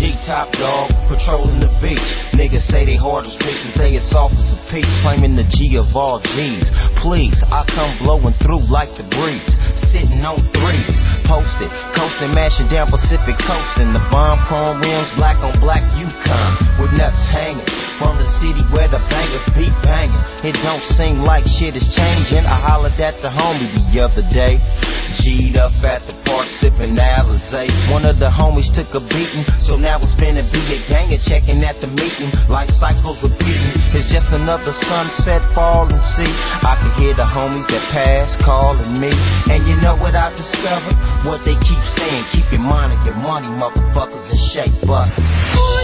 G top dog, patrolling the beach. Niggas say they hard as bricks, but they as soft as a peach. Claiming the G of all G's. Please, I come blowing through like the breeze. Sitting on threes, posted, coasting, mashing down Pacific Coast. And the bomb chrome rims, black on black Yukon, with nuts hanging. From the city where the bangers beat banging. It don't seem like shit is changing. I hollered at the homie the other day. G'd up at the park, sipping Alizé. One of the homies took a beating, so now it's finna be a gang and checking at the meeting. Life cycles repeating. It's just another sunset, fall and see. I can hear the homies that pass calling me. And you know what I discovered? What they keep saying, keep your mind and your money, motherfuckers, and shape busters.